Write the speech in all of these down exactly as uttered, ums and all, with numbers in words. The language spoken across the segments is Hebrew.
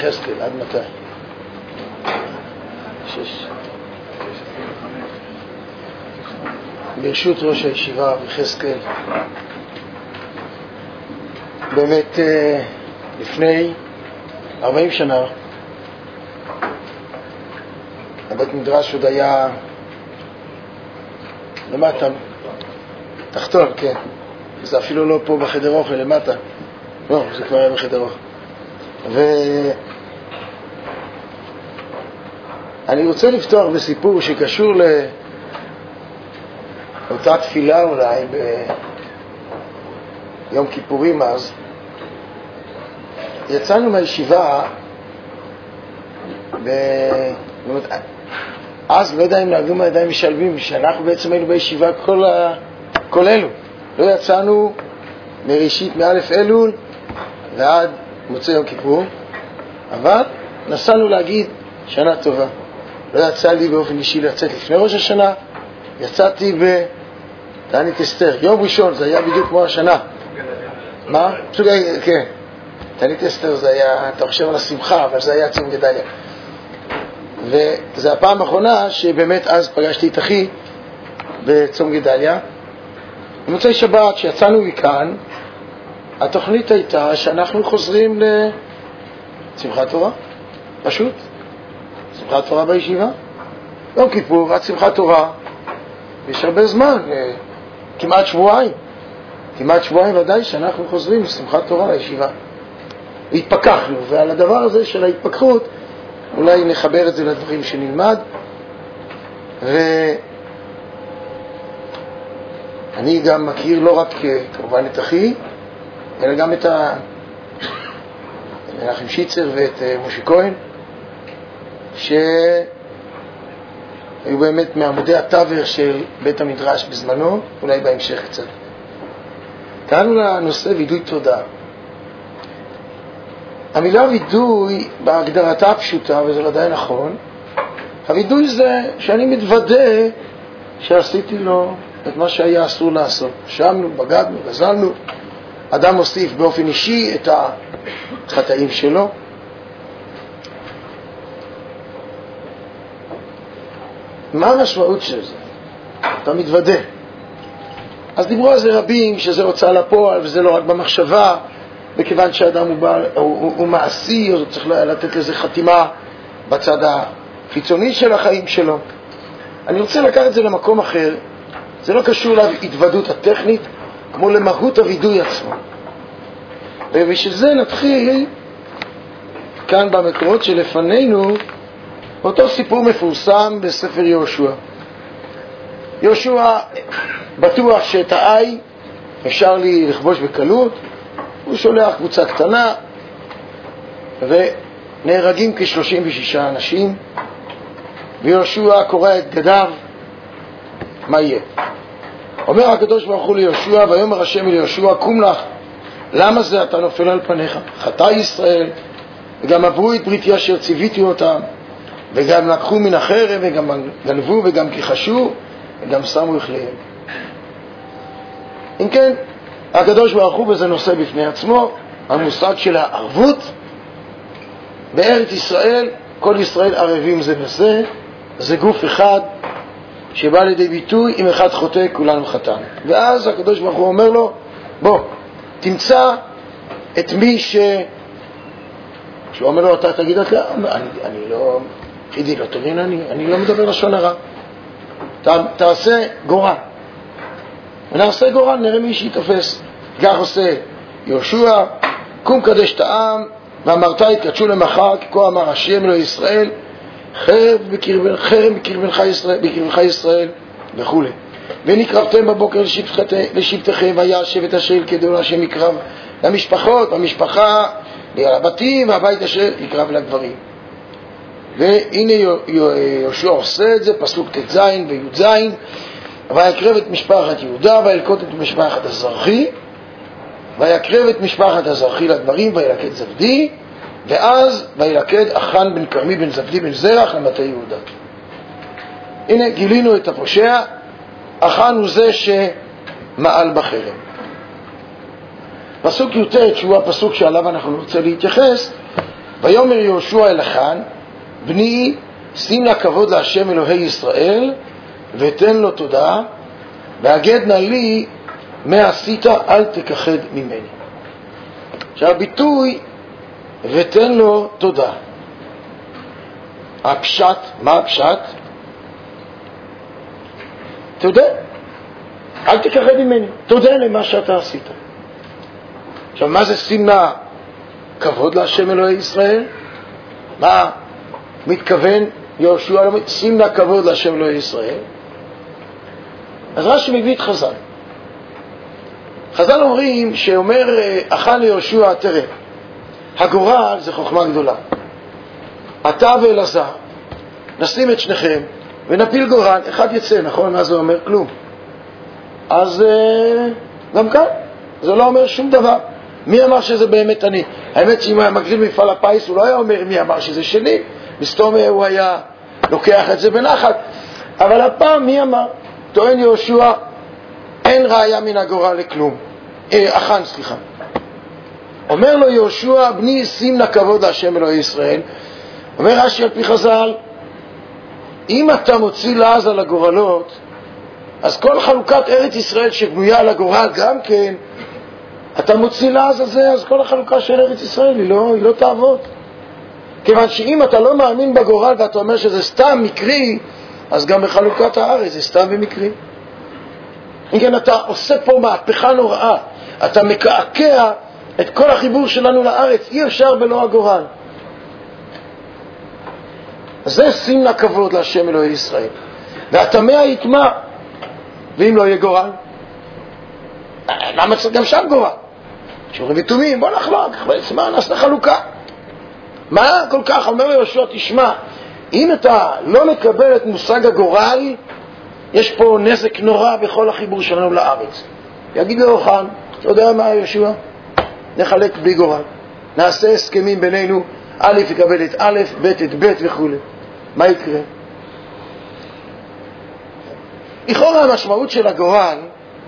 יחזקאל, עד מתי? שש. ברשות ראש הישיבה יחזקאל. באמת לפני ארבעים שנה הבית מדרש עוד היה למטה, תחתון, כן. זה אפילו לא פה בחדר אוכל, למטה. לא, זה כבר היה בחדר אוכל. ואני רוצה לפתוח בסיפור שקשור לאותה תפילה אולי ביום כיפורים אז. יצאנו מהישיבה ב... אז לא יודע אם נהגו מהידיים משלבים, שאנחנו בעצם היינו בישיבה כל, ה... כל אלו. לא יצאנו מראשית מאלף אלול ועד מוצא יום כיפור, אבל נסענו להגיד שנה טובה. לא יצא לי באופן אישי לצאת לפני ראש השנה, יצאתי בתענית אסתר. יום ראשון, זה היה בדיוק כמו השנה. מה? פשוט, כן. תענית אסתר זה היה, אתה חושב על השמחה, אבל זה היה צום גדליה. וזו הפעם האחרונה שבאמת אז פגשתי את אחי בצום גדליה. במוצאי שבת שיצאנו מכאן, התוכנית הייתה שאנחנו חוזרים לשמחת תורה, פשוט. שמחת תורה בישיבה. יום כיפור, עד שמחת תורה. יש הרבה זמן, כמעט שבועיים. כמעט שבועיים ודאי שאנחנו חוזרים לשמחת תורה לישיבה. והתפכחנו, ועל הדבר הזה של ההתפכחות, אולי נחבר את זה לדברים שנלמד. ואני גם מכיר לא רק כמובן את אחי, אלא גם את מנחם שיצר ואת משה כהן, שהיו באמת מעמודי התווך של בית המדרש בזמנו, אולי בהמשך קצת. קראנו לנושא וידוי תודה. המילה וידוי בהגדרתה הפשוטה, וזה לא די נכון, הוידוי זה שאני מתוודה שעשיתי לו את מה שהיה אסור לעשות. שמנו, בגדנו, גזלנו. אדם מוסיף באופן אישי את החטאים שלו. מה המשמעות של זה? אתה מתוודה. אז דיברו על זה רבים, שזה הוצאה לפועל, וזה לא רק במחשבה, וכיוון שאדם הוא, בא, הוא, הוא, הוא מעשי, אז הוא צריך לתת לזה חתימה בצד החיצוני של החיים שלו. אני רוצה לקחת את זה למקום אחר. זה לא קשור להתוודות הטכנית, כמו למהות הוידוי עצמו. ובשביל זה נתחיל כאן במקורות שלפנינו אותו סיפור מפורסם בספר יהושע. יהושע בטוח שאת העי אפשר לי לכבוש בקלות. הוא שולח קבוצה קטנה ונהרגים כ-שלושים ושישה אנשים, ויהושע קורא את גדיו. מה יהיה? אומר הקדוש ברוך הוא ליהושע, ויאמר השם אל יהושע, קום לך, למה זה אתה נופל על פניך? חטא ישראל, וגם עברו את בריתי אשר ציוויתי אותם, וגם לקחו מן החרב, וגם גנבו, וגם כיחשו, וגם שמו יכליהם. אם כן, הקדוש ברוך הוא, וזה נושא בפני עצמו, המושג של הערבות. בארץ ישראל, כל ישראל ערבים זה בזה, זה גוף אחד שבא לידי ביטוי, אם אחד חוטא כולנו חטאנו. ואז הקדוש ברוך הוא אומר לו, בוא, תמצא את מי ש... שהוא אומר לו, אתה תגיד את לה, אני, אני לא, חידי לא תבין, אני, אני לא מדבר לשון הרע. ת, תעשה גורל. ונעשה גורל, נראה מי שיתופס. כך עושה יהושע, קום קדש את העם, ואמרת התקדשו למחר, כי כה אמר השם אלוהי ישראל, חרב בקרבן, חרב בקרבנך ישראל, בקרבנך ישראל, וכו'. ונקרבתם בבוקר לשבטכם, והיה שבט אשר ילכדו להשם יקרב למשפחות, המשפחה, לבתים, והבית אשר יקרב לגברים. והנה יהושע עושה את זה, פסוק ת' וי' ז', ויקרב את משפחת יהודה, וילקוט את משפחת הזרחי, ויקרב את משפחת הזרחי לגברים, וילקט זבדי, ואז וילקט אחן בן כרמי בן זבדי בן זרח למטה יהודה. הנה גילינו את הפושע, אחן הוא זה שמעל בחרם. פסוק י"ט, שהוא הפסוק שעליו אנחנו רוצה להתייחס, ויאמר יהושע אל אחן, בני, שים לה כבוד להשם אלוהי ישראל, ותן לו תודה, והגד נא לי מה עשית, אל תכחד ממני. עכשיו הביטוי ותן לו תודה, הפשט, מה הפשט? תודה, אל תכחד ממני, תודה למה שאתה עשית. עכשיו מה זה שים לה כבוד להשם אלוהי ישראל? מה מתכוון יהושע? שים לה כבוד להשם אלוהי ישראל. אז רש"י מביא את חז"ל. חז"ל אומרים שאומר אחן ליהושע, תראה, הגורל זה חוכמה גדולה. אתה ואלעזר נשים את שניכם ונפיל גורל, אחד יצא, נכון? מה זה אומר? כלום. אז גם כאן זה לא אומר שום דבר. מי אמר שזה באמת אני? האמת שאם היה מגריל מפעל הפיס הוא לא היה אומר מי אמר שזה שלי, מסתום הוא היה לוקח את זה בנחת. אבל הפעם מי אמר? טוען יהושע, אין ראיה מן הגורל לכלום. אה, אחן, סליחה. אומר לו יהושע, בני, שים לה כבוד להשם אלוהי ישראל. אומר רש"י על פי חז"ל, אם אתה מוציא לעז על הגורלות, אז כל חלוקת ארץ ישראל שבנויה על הגורל גם כן, אתה מוציא לעז הזה, אז כל החלוקה של ארץ ישראל היא לא, היא לא תעבוד. כיוון שאם אתה לא מאמין בגורל ואתה אומר שזה סתם מקרי, אז גם בחלוקת הארץ זה סתם במקרי. אם כן, אתה עושה פה מהפכה נוראה, אתה מקעקע את כל החיבור שלנו לארץ, אי אפשר בלא הגורל. אז זה שים לה כבוד להשם אלוהי ישראל. והטמא יטמע, ואם לא יהיה גורל, למה צריך גם שם גורל? שאומרים ויתומים, בוא נחלוק, מה נעשה חלוקה? מה כל כך? אומר יהושע, תשמע, אם אתה לא מקבל את מושג הגורל, יש פה נזק נורא בכל החיבור שלנו לארץ. יגיד לו אחן, אתה יודע מה יהושע? נחלק בלי גורל, נעשה הסכמים בינינו, א' יקבל את א', ב' את ב' וכו'. מה יקרה? לכאורה המשמעות של הגורל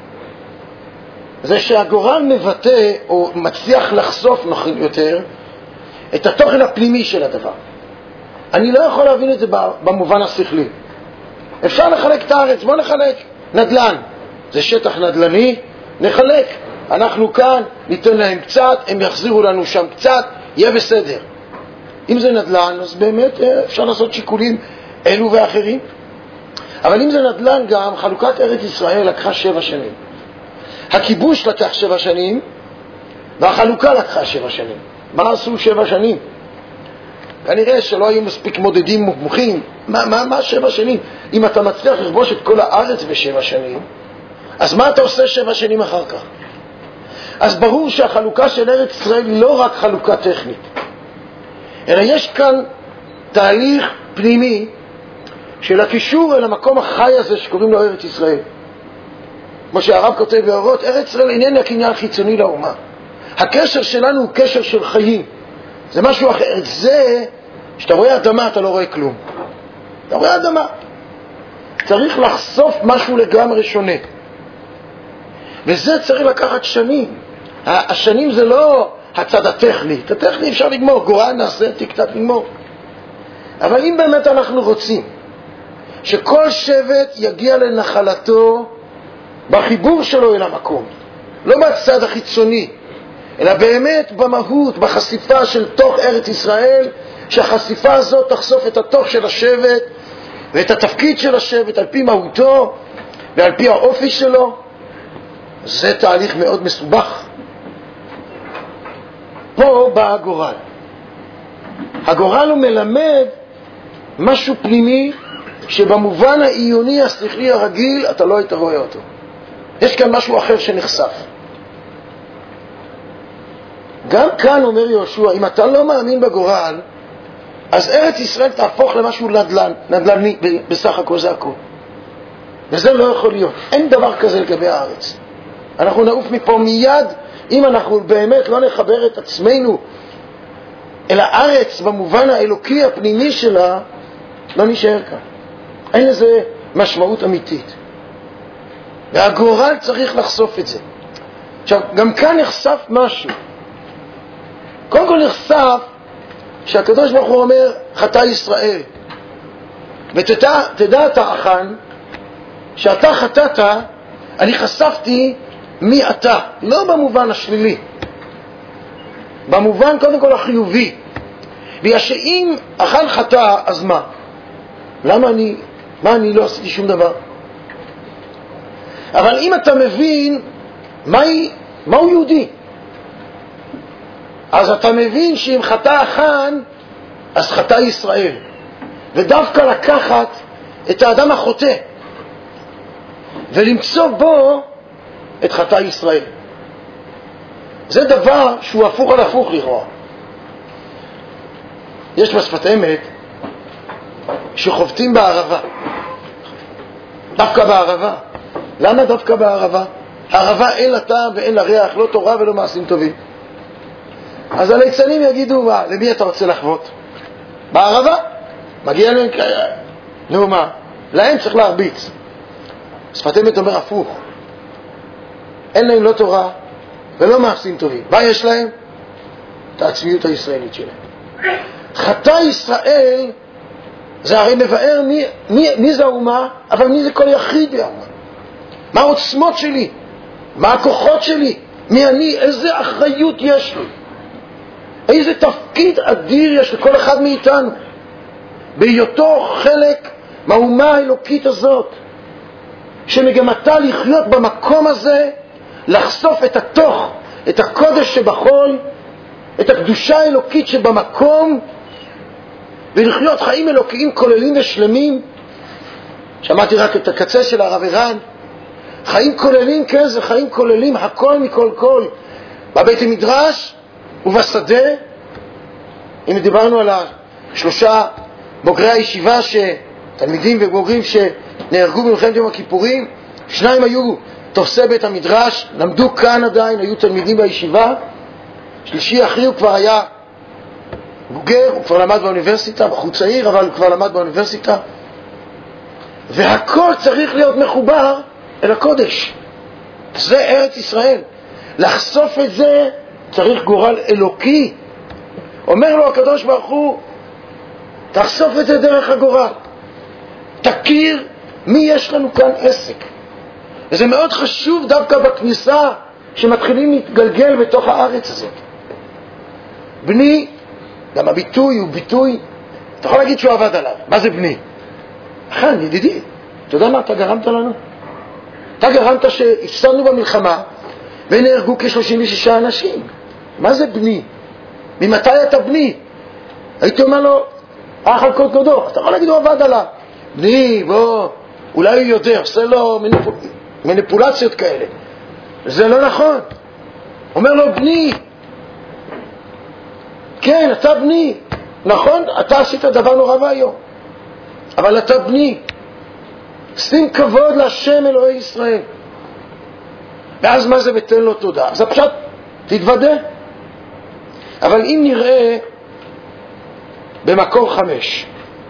זה שהגורל מבטא או מצליח לחשוף נכון יותר את התוכן הפנימי של הדבר. אני לא יכול להבין את זה במובן השכלי. אפשר לחלק את הארץ, בוא נחלק נדל"ן, זה שטח נדל"ני, נחלק, אנחנו כאן ניתן להם קצת, הם יחזירו לנו שם קצת, יהיה בסדר. אם זה נדל"ן, אז באמת אפשר לעשות שיקולים אלו ואחרים. אבל אם זה נדל"ן גם, חלוקת ארץ ישראל לקחה שבע שנים. הכיבוש לקח שבע שנים, והחלוקה לקחה שבע שנים. מה עשו שבע שנים? כנראה שלא היו מספיק מודדים מוכמכים. מה, מה, מה שבע שנים? אם אתה מצליח לכבוש את כל הארץ בשבע שנים, אז מה אתה עושה שבע שנים אחר כך? אז ברור שהחלוקה של ארץ ישראל היא לא רק חלוקה טכנית, אלא יש כאן תהליך פנימי של הקישור אל המקום החי הזה שקוראים לו ארץ ישראל. כמו שהרב כותב באורות, ארץ ישראל איננה קניין חיצוני לאומה. הקשר שלנו הוא קשר של חיים. זה משהו אחר. זה, שאתה רואה אדמה, אתה לא רואה כלום. אתה רואה אדמה. צריך לחשוף משהו לגמרי שונה. וזה צריך לקחת שנים. השנים זה לא הצד הטכני. את הטכני אפשר לגמור. גורל נעשה, תקצת לגמור. אבל אם באמת אנחנו רוצים שכל שבט יגיע לנחלתו בחיבור שלו אל המקום, לא בצד החיצוני, אלא באמת במהות, בחשיפה של תוך ארץ ישראל, שהחשיפה הזאת תחשוף את התוך של השבט ואת התפקיד של השבט על פי מהותו ועל פי האופי שלו. זה תהליך מאוד מסובך. פה בא הגורל. הגורל הוא מלמד משהו פנימי שבמובן העיוני השכלי הרגיל אתה לא היית רואה אותו. יש כאן משהו אחר שנחשף. גם כאן אומר יהושע, אם אתה לא מאמין בגורל, אז ארץ ישראל תהפוך למשהו נדל"ן, נדל"ני, בסך הכל זה הכל. וזה לא יכול להיות. אין דבר כזה לגבי הארץ. אנחנו נעוף מפה מיד, אם אנחנו באמת לא נחבר את עצמנו אל הארץ במובן האלוקי הפנימי שלה, לא נשאר כאן. אין לזה משמעות אמיתית. והגורל צריך לחשוף את זה. עכשיו, גם כאן נחשף משהו. קודם כל נחשף שהקדוש ברוך הוא אומר חטא ישראל, ותדע תדע אתה אחן שאתה חטאת, אני חשפתי מי אתה, לא במובן השלילי, במובן קודם כל החיובי. בגלל שאם אחן חטא, אז מה? למה אני, מה אני לא עשיתי שום דבר? אבל אם אתה מבין מהי, מהו יהודי, אז אתה מבין שאם חטא אחן, אז חטא ישראל. ודווקא לקחת את האדם החוטא ולמצוא בו את חטא ישראל, זה דבר שהוא הפוך על הפוך לכאורה. יש בשפת אמת שחובטים בערבה, דווקא בערבה. למה דווקא בערבה? הערבה אין לה טעם ואין לה ריח, לא תורה ולא מעשים טובים. אז הליצנים יגידו, מה, למי אתה רוצה לחבוט? בערבה? מגיע להם, נו מה, להם צריך להרביץ. שפת אמת אומר הפוך, אין להם לא תורה ולא מעשים טובים. מה יש להם? את העצמיות הישראלית שלהם. חטא ישראל זה הרי מבאר מי, מי, מי זה האומה, אבל מי זה כל יחיד באומה. מה העוצמות שלי, מה הכוחות שלי, מי אני, איזה אחריות יש לי, איזה תפקיד אדיר יש לכל אחד מאיתנו בהיותו חלק מהאומה האלוקית הזאת, שמגמתה לחיות במקום הזה, לחשוף את התוך, את הקודש שבחול, את הקדושה האלוקית שבמקום, ולחיות חיים אלוקיים כוללים ושלמים. שמעתי רק את הקצה של הרב ערן, חיים כוללים, כן, זה חיים כוללים, הכל מכל כל, בבית המדרש ובשדה. אם דיברנו על השלושה בוגרי הישיבה, תלמידים ובוגרים שנהרגו במלחמת יום הכיפורים, שניים היו תופסי בית המדרש, למדו כאן עדיין, היו תלמידים בישיבה. שלישי אחי הוא כבר היה בוגר, הוא כבר למד באוניברסיטה, בחור צעיר, אבל הוא כבר למד באוניברסיטה. והכל צריך להיות מחובר אל הקודש. זה ארץ ישראל. לחשוף את זה צריך גורל אלוקי. אומר לו הקדוש ברוך הוא, תחשוף את זה דרך הגורל. תכיר מי יש לנו כאן עסק. וזה מאוד חשוב דווקא בכניסה שמתחילים להתגלגל בתוך הארץ הזאת. בני, גם הביטוי הוא ביטוי, אתה יכול להגיד שהוא עבד עליו. מה זה בני? אחן, ידידי, אתה יודע מה אתה גרמת לנו? אתה גרמת שהפסדנו במלחמה ונהרגו כ-שלושים ושישה אנשים. מה זה בני? ממתי אתה בני? הייתי אומר לו, אח על קוד קודו, אתה יכול להגיד הוא עבד עליו. בני, בוא, אולי הוא יודע, עושה לו מניפול... מניפולציות כאלה. זה לא נכון. אומר לו, בני, כן, אתה בני, נכון, אתה עשית דבר נורא והיום, אבל אתה בני, שים כבוד להשם אלוהי ישראל. ואז מה זה ותן לו תודה? אז הפשט, תתוודה. אבל אם נראה במקור חמש,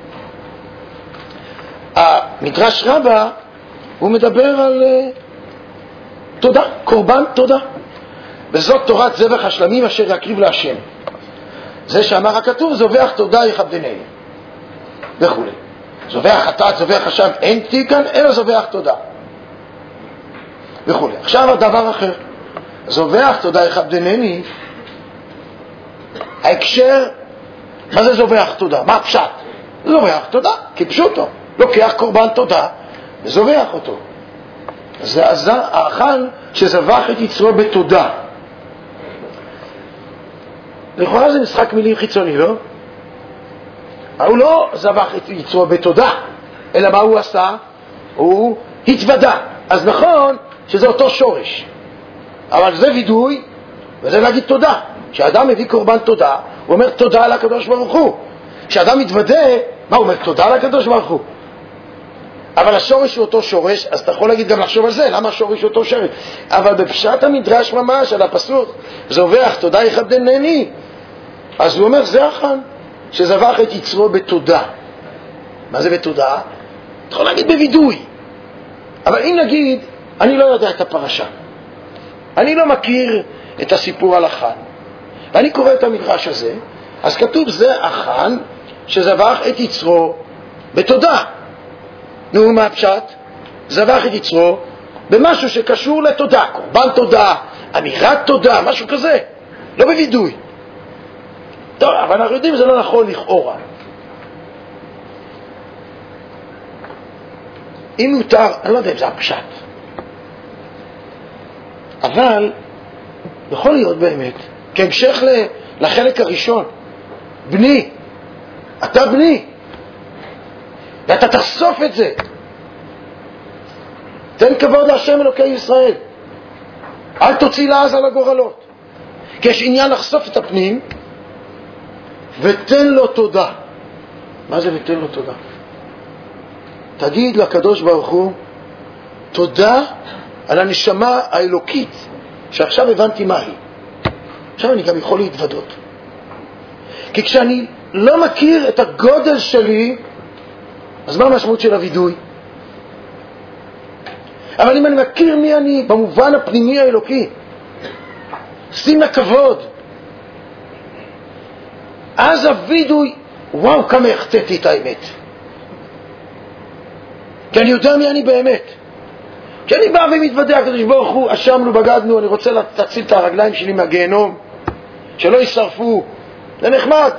המדרש רבה הוא מדבר על uh, תודה, קורבן תודה, וזאת תורת זבח השלמים אשר יקריב להשם. זה שאמר הכתוב, זובח תודה יכבדנני וכו'. זובח חטאת, זובח אשם, אין תיקן אלא זובח תודה וכו'. עכשיו הדבר אחר, זובח תודה יכבדנני, ההקשר, מה זה זובח תודה? מה הפשט? זובח תודה, כפשוטו, לוקח קורבן תודה וזובח אותו. זה האכל שזבח את יצרו בתודה. לכאורה זה משחק מילים חיצוני, לא? הוא לא זבח את יצרו בתודה, אלא מה הוא עשה? הוא התוודה. אז נכון שזה אותו שורש, אבל זה וידוי וזה להגיד תודה. כשאדם מביא קורבן תודה, הוא אומר תודה על הקדוש ברוך הוא. כשאדם מתוודה, מה הוא אומר? תודה על הקדוש ברוך הוא. אבל השורש הוא אותו שורש, אז אתה יכול להגיד גם לחשוב על זה, למה השורש הוא אותו שורש? אבל בפשט המדרש ממש, על הפסוק, זובח תודה יכבדנני, אז הוא אומר, זה החן שזבח את יצרו בתודה. מה זה בתודה? אתה יכול להגיד בוידוי. אבל אם נגיד, אני לא יודע את הפרשה, אני לא מכיר את הסיפור על החן, ואני קורא את המדרש הזה, אז כתוב זה החן שזבח את יצרו בתודה. נו, מה הפשט? זבח את יצרו במשהו שקשור לתודה, קורבן תודה, אמירת תודה, משהו כזה, לא בוידוי. טוב, אבל אנחנו יודעים זה לא נכון לכאורה. אם מותר, אני לא יודע אם זה הפשט, אבל יכול להיות באמת כהמשך לחלק הראשון, בני, אתה בני, ואתה תחשוף את זה. תן כבוד להשם אלוקי ישראל, אל תוציא לעז על הגורלות, כי יש עניין לחשוף את הפנים. ותן לו תודה. מה זה ותן לו תודה? תגיד לקדוש ברוך הוא תודה על הנשמה האלוקית שעכשיו הבנתי מה היא. עכשיו אני גם יכול להתוודות, כי כשאני לא מכיר את הגודל שלי, אז מה המשמעות של הוידוי? אבל אם אני מכיר מי אני במובן הפנימי האלוקי, שים לכבוד, אז הוידוי, וואו כמה החטאתי את האמת, כי אני יודע מי אני באמת. כי אני בא ומתוודע, הקדוש ברוך הוא, אשמנו, בגדנו, אני רוצה להציל את הרגליים שלי מהגיהנום, שלא יישרפו. זה נחמד.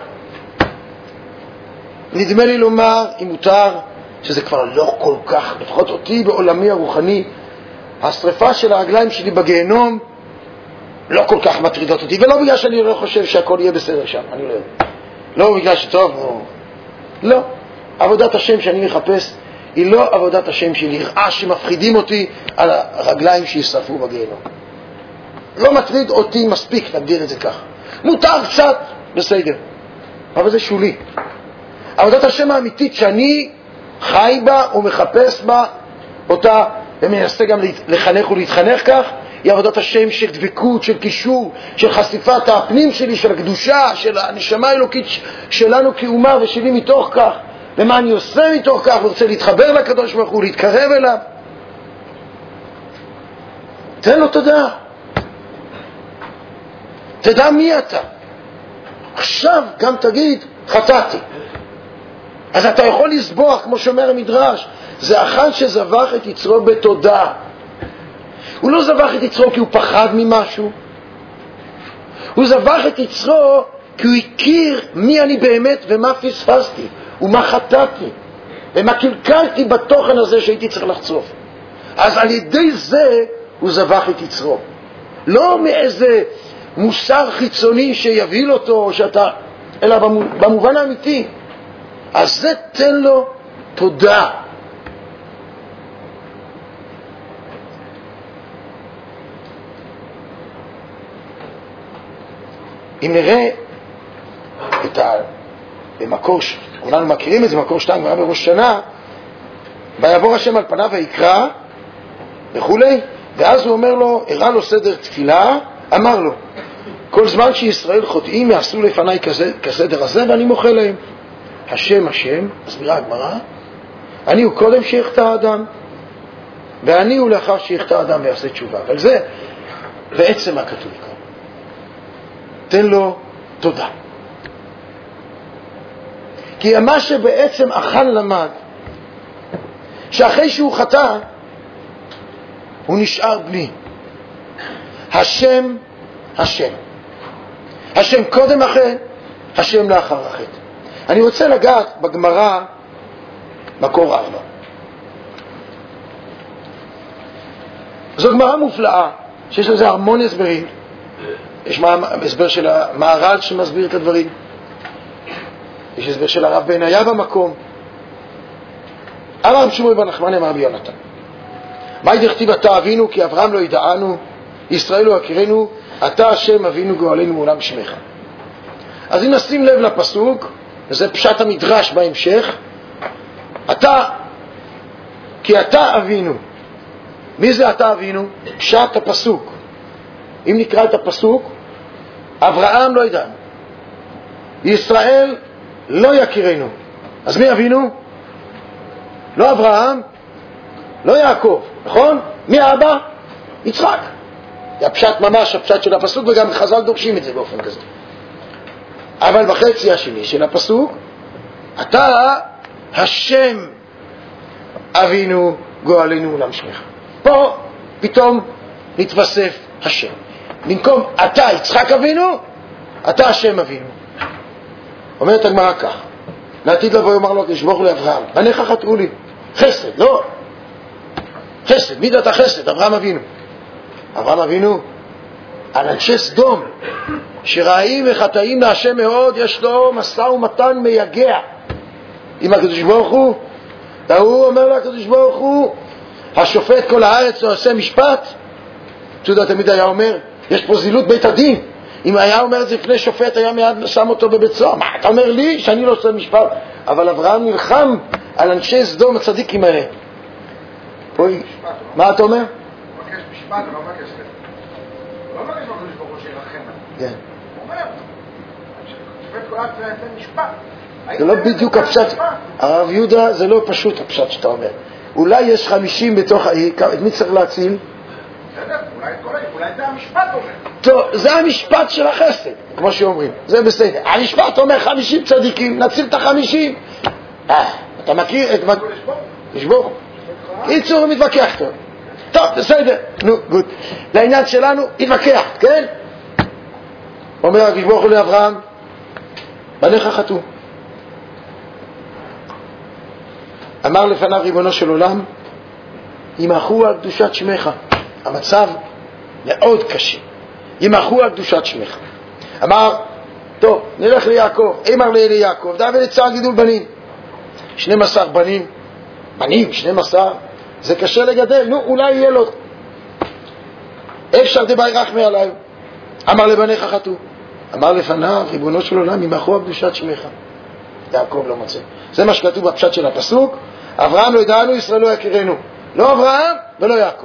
נדמה לי לומר, אם מותר, שזה כבר לא כל כך, לפחות אותי בעולמי הרוחני, השריפה של הרגליים שלי בגיהנום לא כל כך מטרידות אותי, ולא בגלל שאני לא חושב שהכל יהיה בסדר שם, אני לא יודע. לא בגלל שטוב, לא. לא. עבודת השם שאני מחפש היא לא עבודת השם של יראה שמפחידים אותי על הרגליים שישרפו בגיהנום. לא מטריד אותי מספיק, נגדיר את זה כך. מותר קצת, בסדר, אבל זה שולי. עבודת השם האמיתית שאני חי בה ומחפש בה אותה, ומנסה גם לחנך ולהתחנך כך, היא עבודת השם של דבקות, של קישור, של חשיפת הפנים שלי, של הקדושה, של הנשמה האלוקית שלנו כאומה ושלי מתוך כך. ומה אני עושה מתוך כך? ורוצה להתחבר לקדוש ברוך הוא, להתקרב אליו. תן לו תודה. תדע מי אתה. עכשיו גם תגיד, חטאתי. אז אתה יכול לסבוח, כמו שאומר המדרש, זה אחד שזבח את יצרו בתודה. הוא לא זבח את יצרו כי הוא פחד ממשהו. הוא זבח את יצרו כי הוא הכיר מי אני באמת ומה פספסתי. ומה חטאתי, ומה קלקלתי בתוכן הזה שהייתי צריך לחצוף. אז על ידי זה הוא זבח את יצרו. לא מאיזה מוסר חיצוני שיבהיל אותו, שאתה, אלא במובן האמיתי. אז זה תן לו תודה. אם נראה את ה... במקור, כולנו מכירים את זה, מקור שתיים, היה בראש שנה, ויעבור השם על פניו ויקרא וכולי, ואז הוא אומר לו, הראה לו סדר תפילה, אמר לו, כל זמן שישראל חוטאים יעשו לפניי כזה, כסדר הזה, ואני מוחה להם. השם השם, מסבירה הגמרא, אני הוא קודם שיחטא האדם, ואני הוא לאחר שיחטא האדם ויעשה תשובה. אבל זה בעצם מה כתוב כאן. תן לו תודה. כי מה שבעצם החן למד, שאחרי שהוא חטא, הוא נשאר בלי. השם, השם. השם קודם החטא, השם לאחר החטא. אני רוצה לגעת בגמרא, מקור ארבע. זו גמרא מופלאה, שיש לזה המון הסברים. יש הסבר של המהר"ל שמסביר את הדברים. יש הסבר של הרב בניה במקום. אמר רבי שמואל בר נחמני אמר רבי יונתן, מה דכתיב אתה אבינו כי אברהם לא ידענו, ישראל לא יכירנו, אתה השם אבינו גואלנו מעולם שמך. אז אם נשים לב לפסוק, וזה פשט המדרש בהמשך, אתה, כי אתה אבינו. מי זה אתה אבינו? פשט הפסוק. אם נקרא את הפסוק, אברהם לא ידענו, ישראל לא יכירנו. אז מי אבינו? לא אברהם, לא יעקב, נכון? מי האבא? יצחק. זה הפשט ממש, הפשט של הפסוק, וגם חז"ל דורשים את זה באופן כזה. אבל בחצי השני של הפסוק, אתה השם אבינו גואלנו עולם שמך. פה פתאום נתווסף השם. במקום אתה יצחק אבינו, אתה השם אבינו. אומרת הגמרא כך, לעתיד לבוא יאמר לו הקדוש ברוך הוא לאברהם, בניך חטאו לי. חסד, לא? חסד, מידת החסד, אברהם אבינו. אברהם אבינו, על אנשי סדום, שראים וחטאים להשם מאוד, יש לו משא ומתן מייגע עם הקדוש ברוך הוא. והוא אומר לקדוש ברוך הוא, השופט כל הארץ לא עושה משפט. צודה תמיד היה אומר, יש פה זילות בית הדין. אם היה אומר את זה לפני שופט, היה מיד שם אותו בבית סוהר. מה, אתה אומר לי שאני לא עושה משפט? אבל אברהם נלחם על אנשי סדום הצדיקים האלה. פה, מה אתה אומר? הוא מבקש משפט, הוא לא מבקש חסד. הוא לא מבקש לקדוש ברוך הוא שירחם עליו. כן. הוא אומר, שופט כל הארץ לא יעשה משפט. זה לא בדיוק הפשט, הרב יהודה, זה לא פשוט הפשט שאתה אומר. אולי יש חמישים בתוך האי, את מי צריך להציל? בסדר, אולי זה המשפט אומר. טוב, זה המשפט של החסד, כמו שאומרים, זה בסדר. המשפט אומר חמישים צדיקים, נציל את החמישים. אתה מכיר את... לשבור? קיצור, הוא מתווכח טוב. טוב, בסדר, נו, גוד. לעניין שלנו, התווכח, כן? אומר הקדוש ברוך הוא לאברהם, בניך חטאו. אמר לפניו ריבונו של עולם, ימחו על קדושת שמך. המצב מאוד קשה. ימחו על קדושת שמך. אמר, טוב, נלך ליעקב. אמר לי ליעקב, דע ולצער גידול בנים. שנים עשר בנים. בנים, שנים עשר. זה קשה לגדל. נו, אולי יהיה לו. אפשר דבאי רחמי עליי. אמר לבניך חטאו. אמר לפניו, ריבונו של עולם, ימחו על קדושת שמך. יעקב לא מוצא. זה מה שכתוב בפשט של הפסוק. אברהם לא ידענו, ישראל לא יכירנו. לא אברהם ולא יעקב.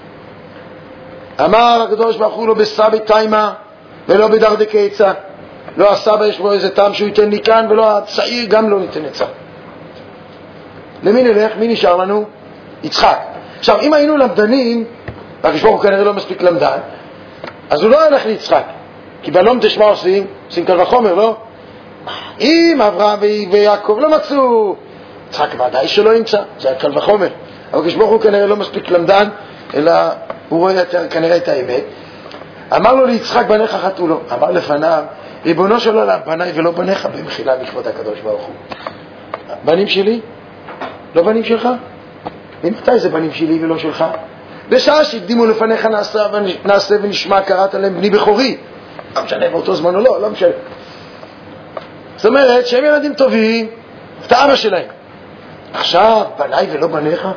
אמר הקדוש ברוך הוא, לא בסבא תימה ולא בדרדקי עצה. לא הסבא יש בו איזה טעם שהוא ייתן לי כאן, ולא הצעיר גם לא ניתן עצה. למי נלך? מי נשאר לנו? יצחק. עכשיו, אם היינו למדנים, והקדוש ברוך הוא כנראה לא מספיק למדן, אז הוא לא ילך ליצחק. כי בלום תשמע עושים, עושים קל וחומר, לא? אם אברהם ויעקב לא מצאו, יצחק ודאי שלא ימצא, זה קל וחומר. אבל הקדוש ברוך הוא כנראה לא מספיק למדן, אלא הוא רואה יותר כנראה את האמת. אמר לו ליצחק, בניך חטאו לו. אמר לפניו, ריבונו של עולם, בניי ולא בניך, במחילה מכבוד הקדוש ברוך הוא. בנים שלי? לא בנים שלך? ממתי זה בנים שלי ולא שלך? בשעה שהקדימו לפניך נעשה, נעשה ונשמע, קראת להם בני בכורי. לא משנה באותו זמן או לא, לא משנה. זאת אומרת שהם ילדים טובים, אתה אבא שלהם. עכשיו, בניי ולא בניך?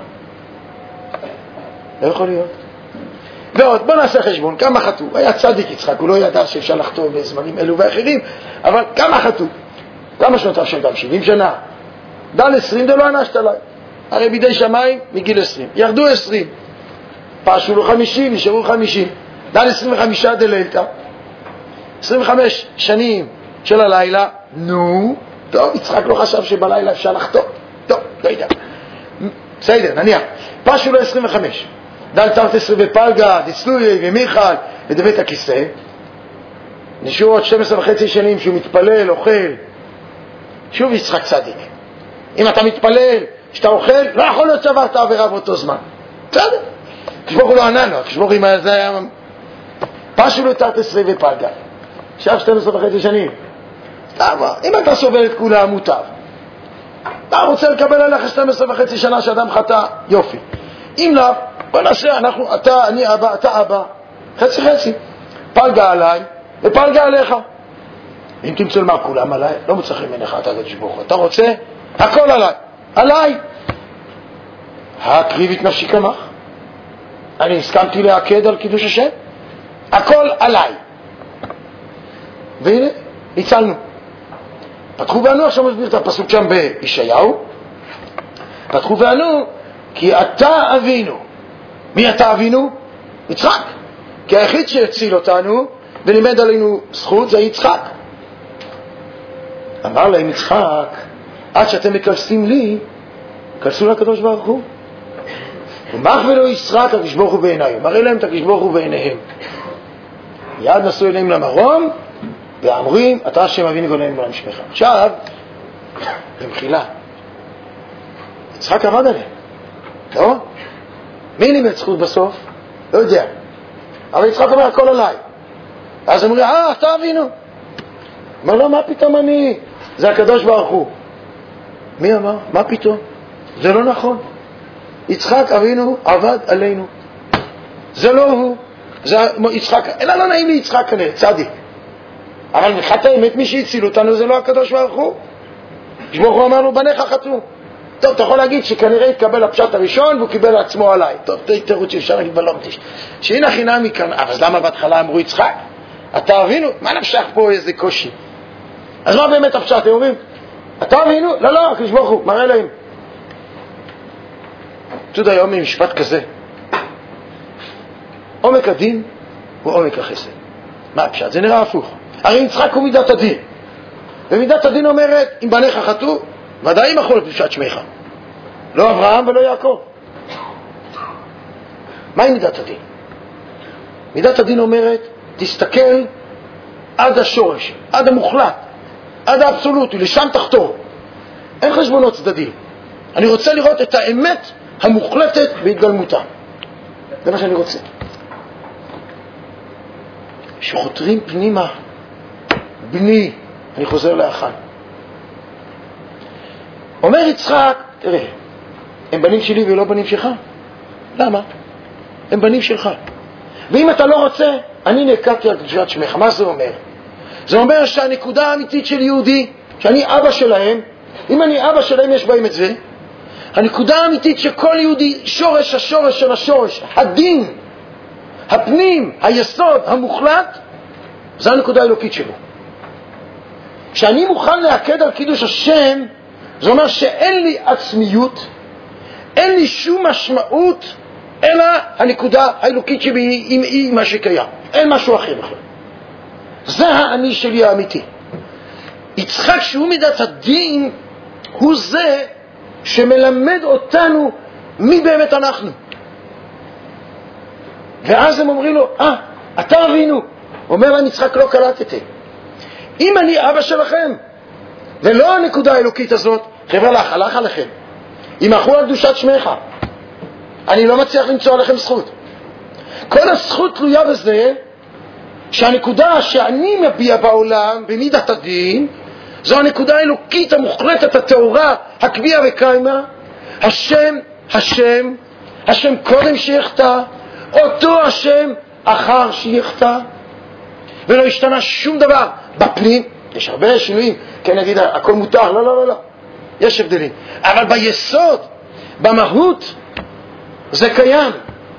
לא יכול להיות. ועוד, בוא נעשה חשבון, כמה חטאו? היה צדיק יצחק, הוא לא ידע שאפשר לחטוא בזמנים אלו ואחרים, אבל כמה חטאו? כמה שנותיו של גם? שבעים שנה? דל עשרים דלו ענשת עליי. הרי בידי שמיים מגיל עשרים. ירדו עשרים. פשו לו חמישים, נשארו חמישים. דל עשרים וחמישה דלילתא. עשרים וחמש שנים של הלילה, נו, טוב, יצחק לא חשב שבלילה אפשר לחטוא. טוב, לא יודע. בסדר, נניח. פשו לו עשרים וחמש. דל תרת עשרה בפלגה, דצלויה ומיכל, ודבית הכיסא. נשארו עוד שתים עשרה וחצי שנים שהוא מתפלל, אוכל. שוב יצחק צדיק. אם אתה מתפלל, שאתה אוכל, לא יכול להיות שעברת עבירה באותו זמן. בסדר. כשבור הוא לא ענה לו, כשבור אם זה היה... פשו לו תרת עשרה בפלגה. עכשיו שתים עשרה וחצי שנים. למה? אם אתה סובל את כולה מוטב. אתה רוצה לקבל עליך שתים עשרה וחצי שנה שאדם חטא, יופי. אם לא, בוא נעשה, אנחנו, אתה, אני אבא, אתה אבא, חצי חצי. פלגה עליי ופלגה עליך. אם תמצא למה כולם עליי, לא מצליחים ממך, אתה תשבור. אתה רוצה? הכל עליי. עליי. הקריב את נפשי כמך. אני הסכמתי להקד על קידוש השם. הכל עליי. והנה, הצלנו. פתחו וענו, עכשיו מסביר את הפסוק שם בישעיהו. פתחו וענו, כי אתה אבינו. מי אתה אבינו? יצחק. כי היחיד שהציל אותנו ולימד עלינו זכות זה יצחק. אמר להם יצחק, עד שאתם מקלסים לי, קלסו לקדוש ברוך הוא. ומח ולא ישחק הקדוש ברוך הוא בעיניי. מראה להם את הקדוש ברוך הוא בעיניהם. יד נשאו אליהם למרום, ואמרים, אתה השם אבינו גאוננו בעולם שמך. עכשיו, במחילה, יצחק עבד עליהם, לא? מי לימד זכות בסוף? לא יודע. אבל יצחק אומר, הכל עליי. אז אמרו, אה, אתה אבינו. אמר לו, מה פתאום אני? זה הקדוש ברוך הוא. מי אמר? מה פתאום? זה לא נכון. יצחק אבינו עבד עלינו. זה לא הוא. זה יצחק, אלא לא נעים לי יצחק כנראה, צדיק. אבל מבחינת האמת, מי שהציל אותנו זה לא הקדוש ברוך הוא. ברוך הוא אמר לו, בניך חטאו. טוב, אתה יכול להגיד שכנראה התקבל הפשט הראשון והוא קיבל עצמו עליי. טוב, זה תירוץ שאפשר להגיד בלומטיש. שהנה חינם מכאן, אבל למה בהתחלה אמרו יצחק? אתה אבינו? מה נמשך פה איזה קושי? אז מה באמת הפשט? הם אומרים, אתה אבינו? לא, לא, הקדוש ברוך הוא, מראה להם. תוד היום ממשפט כזה. עומק הדין הוא עומק החסד. מה הפשט? זה נראה הפוך. הרי יצחק הוא מידת הדין. ומידת הדין אומרת, אם בניך חטאו, ודאי מחול לפשט שמך. לא אברהם ולא יעקב. מהי מידת הדין? מידת הדין אומרת, תסתכל עד השורש, עד המוחלט, עד האבסולוטי, לשם תחתור. אין חשבונות צדדים. אני רוצה לראות את האמת המוחלטת בהתגלמותה. זה מה שאני רוצה. שחותרים פנימה, בני, אני חוזר לאחן. אומר יצחק, תראה, הם בנים שלי ולא בנים שלך. למה? הם בנים שלך. ואם אתה לא רוצה, אני נעקדתי על קדושת שמך. מה זה אומר? זה אומר שהנקודה האמיתית של יהודי, שאני אבא שלהם, אם אני אבא שלהם יש בהם את זה, הנקודה האמיתית שכל יהודי, שורש השורש של השורש, הדין, הפנים, היסוד, המוחלט, זה הנקודה האלוקית שלו. כשאני מוכן להקד על קידוש השם, זה אומר שאין לי עצמיות, אין לי שום משמעות, אלא הנקודה האלוקית שבי היא, היא מה שקיים. אין משהו אחר בכלל. זה האני שלי האמיתי. יצחק שהוא מידת הדין, הוא זה שמלמד אותנו מי באמת אנחנו. ואז הם אומרים לו, אה, אתה אבינו. אומר להם יצחק, לא קלטתם. אם אני אבא שלכם, ולא הנקודה האלוקית הזאת, חבר'ה לך, הלך עליכם. אם אחו על קדושת שמך, אני לא מצליח למצוא עליכם זכות. כל הזכות תלויה בזה, שהנקודה שאני מביע בעולם, במידת הדין, זו הנקודה האלוקית המוחלטת, התאורה, הקביעה וקיימה, השם, השם, השם קודם שיחתה, אותו השם אחר שיחתה, ולא השתנה שום דבר בפנים. יש הרבה שינויים, כן נגיד הכל מותר, לא, לא, לא, לא. יש הבדלים. אבל ביסוד, במהות, זה קיים.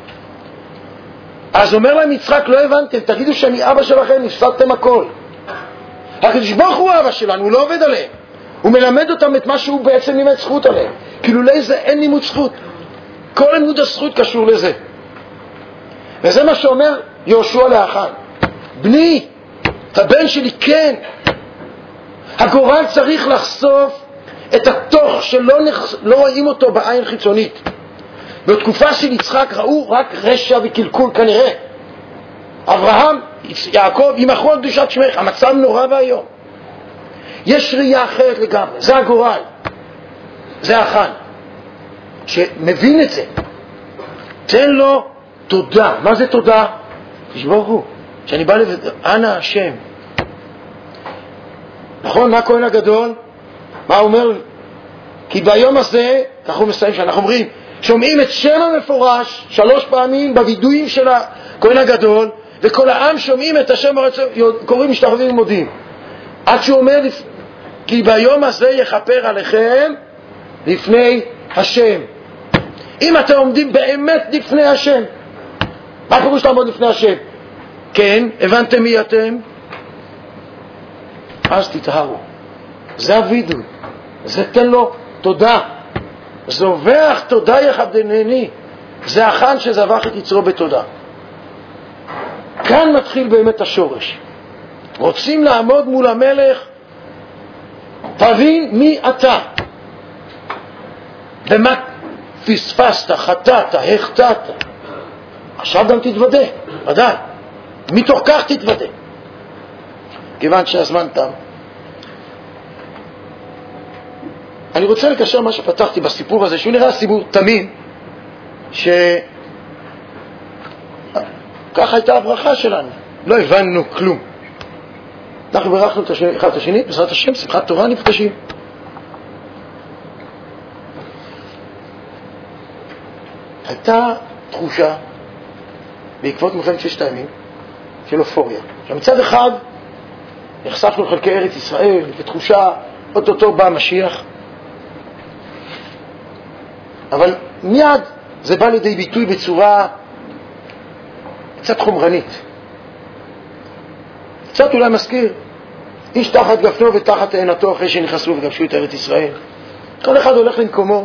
אז אומר להם יצחק, לא הבנתם, תגידו שאני אבא שלכם, הפסדתם הכל. הקדוש ברוך הוא אבא שלנו, הוא לא עובד עליהם. הוא מלמד אותם את מה שהוא בעצם לימד זכות עליהם. כאילו לזה אין לימוד זכות. כל לימוד הזכות קשור לזה. וזה מה שאומר יהושע לאחן. בני, את הבן שלי, כן. הגורל צריך לחשוף את התוך שלא נח... לא רואים אותו בעין חיצונית. בתקופה של יצחק ראו רק רשע וקלקול כנראה. אברהם, יעקב, ימחו על קדושת שמך. המצב נורא והיום. יש ראייה אחרת לגמרי. זה הגורל. זה החן. שמבין את זה. תן לו תודה. מה זה תודה? תשבור הוא. שאני בא לבד... אנא השם. נכון? מה הכהן הגדול? מה הוא אומר? כי ביום הזה, כך הוא מסיים שאנחנו אומרים, שומעים את שם המפורש שלוש פעמים בווידויים של הכהן הגדול, וכל העם שומעים את השם הרצון, קוראים משתחווים ומודים. עד שהוא אומר, כי ביום הזה יכפר עליכם לפני השם. אם אתם עומדים באמת לפני השם, מה פירוש לעמוד לפני השם? כן, הבנתם מי אתם? אז תתהרו. זה הווידוי. זה תן לו תודה. זובח תודה יכבדנני. זה החן שזבח את יצרו בתודה. כאן מתחיל באמת השורש. רוצים לעמוד מול המלך, תבין מי אתה. ומה פספסת, חטאת, החטאת. עכשיו גם תתוודה, ודאי. מתוך כך תתוודה. כיוון שהזמן תם. אני רוצה לקשר מה שפתחתי בסיפור הזה, שהוא נראה סיפור תמים, שככה הייתה הברכה שלנו. לא הבנו כלום. אנחנו ברכנו את השני, אחד את השני, בעזרת השם, שמחת תורה נפגשים. הייתה תחושה, בעקבות מלחמת ששת הימים, של אופוריה. מצד אחד, נחשפנו לחלקי ארץ ישראל, ותחושה, אוטוטו בא המשיח. אבל מיד זה בא לידי ביטוי בצורה קצת חומרנית. קצת אולי מזכיר, איש תחת גפנו ותחת תאנתו אחרי שנכנסו וגבשו את ארץ ישראל. כל אחד הולך למקומו.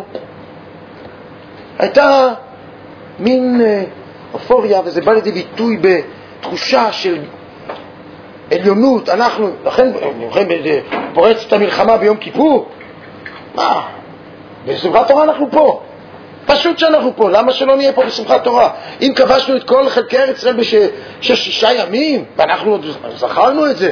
הייתה מין אופוריה, וזה בא לידי ביטוי בתחושה של עליונות. אנחנו, לכן, לכן פורצת המלחמה ביום כיפור. מה? בשמחת תורה אנחנו פה. פשוט שאנחנו פה. למה שלא נהיה פה בשמחת תורה? אם כבשנו את כל חלקי ארץ ישראל בששישה ימים, ואנחנו עוד זכרנו את זה,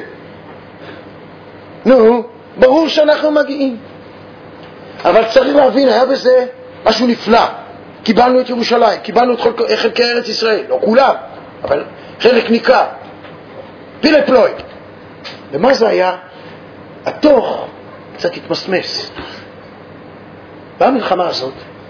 נו, ברור שאנחנו מגיעים. אבל צריך להבין, היה בזה משהו נפלא. קיבלנו את ירושלים, קיבלנו את חלקי ארץ ישראל, לא כולם, אבל חלק ניכר. פילי פלוי. ומה זה היה? התוך קצת התמסמס. במלחמה הזאת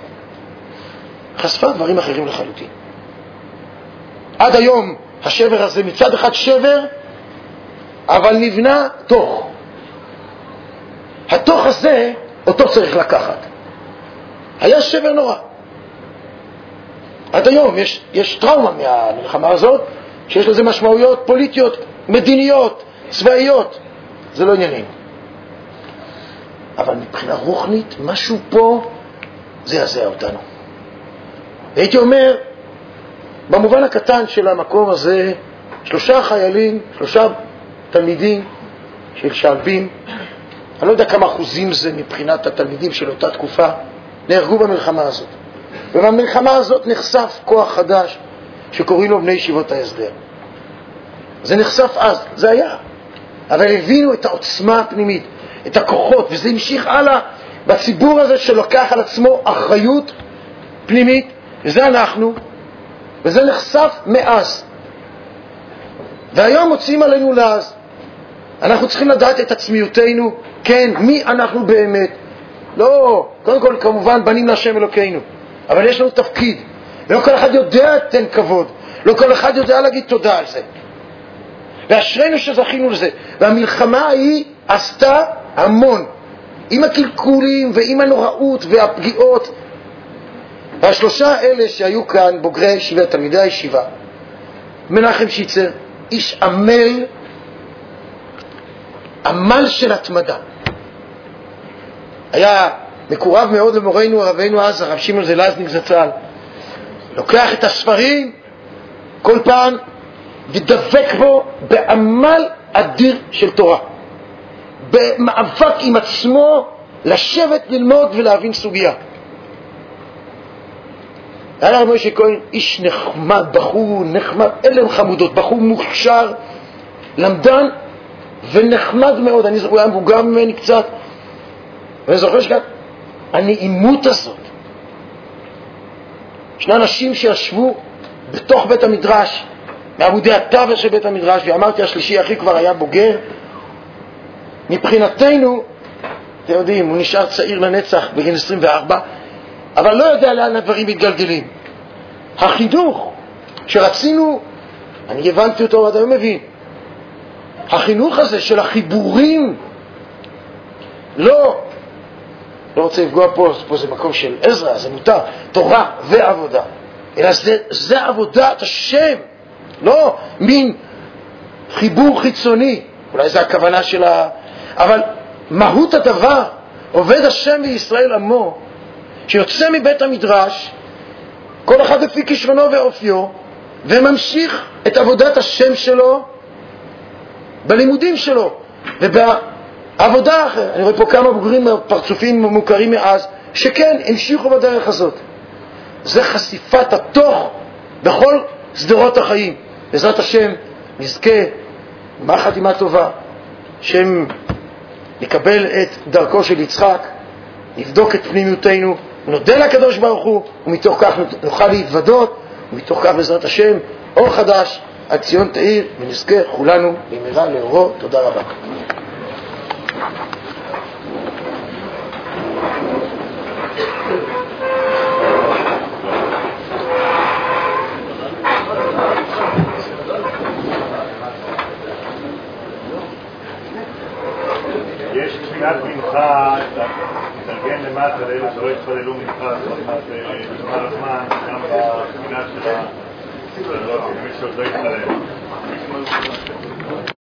חשפה דברים אחרים לחלוטין. עד היום השבר הזה מצד אחד שבר, אבל נבנה תוך. התוך הזה אותו צריך לקחת. היה שבר נורא. עד היום יש, יש טראומה מהמלחמה הזאת, שיש לזה משמעויות פוליטיות, מדיניות, צבאיות. זה לא עניינים. אבל מבחינה רוחנית, משהו פה זה יזע אותנו. הייתי אומר, במובן הקטן של המקום הזה, שלושה חיילים, שלושה תלמידים של שלבים, אני לא יודע כמה אחוזים זה מבחינת התלמידים של אותה תקופה, נהרגו במלחמה הזאת. ובמלחמה הזאת נחשף כוח חדש שקוראים לו בני ישיבות ההסדר. זה נחשף אז, זה היה. אבל הבינו את העוצמה הפנימית, את הכוחות, וזה המשיך הלאה בציבור הזה שלוקח על עצמו אחריות פנימית, וזה אנחנו, וזה נחשף מאז. והיום מוצאים עלינו לאז. אנחנו צריכים לדעת את עצמיותנו, כן, מי אנחנו באמת. לא, קודם כל כמובן בנים להשם אלוקינו, אבל יש לנו תפקיד, ולא כל אחד יודע תן כבוד, לא כל אחד יודע להגיד תודה על זה. ואשרינו שזכינו לזה. והמלחמה היא עשתה המון, עם הקלקולים ועם הנוראות והפגיעות. והשלושה אלה שהיו כאן, בוגרי הישיבה, תלמידי הישיבה, מנחם שיצר, איש עמל, עמל של התמדה. היה מקורב מאוד למורנו הרבנו אז, הרב שמעון זלזניק זצ"ל. לוקח את הספרים כל פעם ודבק בו בעמל אדיר של תורה, במאבק עם עצמו לשבת ללמוד ולהבין סוגיה. היה הרב משה כהן איש נחמד, בחור נחמד, אלם חמודות, בחור מוכשר, למדן ונחמד מאוד. אני זוכר, הוא היה מבוגר ממני קצת, ואני זוכר שכאן הנעימות הזאת. שני אנשים שישבו בתוך בית המדרש, מעמודי התווך של בית המדרש, ואמרתי השלישי אחי כבר היה בוגר. מבחינתנו, אתם יודעים, הוא נשאר צעיר לנצח בגיל עשרים וארבע, אבל לא יודע לאן הדברים מתגלגלים. החינוך שרצינו, אני הבנתי אותו עד היום מבין, החינוך הזה של החיבורים, לא, לא רוצה לפגוע פה, פה זה מקום של עזרא, זה מותר, תורה ועבודה, אלא זה, זה עבודת השם, לא מין חיבור חיצוני, אולי זה הכוונה של ה... אבל מהות הדבר, עובד השם בישראל עמו, שיוצא מבית המדרש, כל אחד לפי כישרונו ואופיו, וממשיך את עבודת השם שלו בלימודים שלו ובעבודה אחרת. אני רואה פה כמה בוגרים פרצופים מוכרים מאז, שכן המשיכו בדרך הזאת. זה חשיפת התוך בכל סדרות החיים. בעזרת השם נזכה מה חתימה טובה, שהם נקבל את דרכו של יצחק, נבדוק את פנימיותנו, נודה לקדוש ברוך הוא, ומתוך כך נוכל להתוודות, ומתוך כך בעזרת השם אור חדש על ציון תאיר, ונזכה כולנו במהרה לאורו. תודה רבה. יש תפילת מנחה, תתארגן למטה לאלה שלא יתפללו מנחה, זאת אומרת, בזמן הזמן, גם בתפילה של מי שעוד לא יתפלל.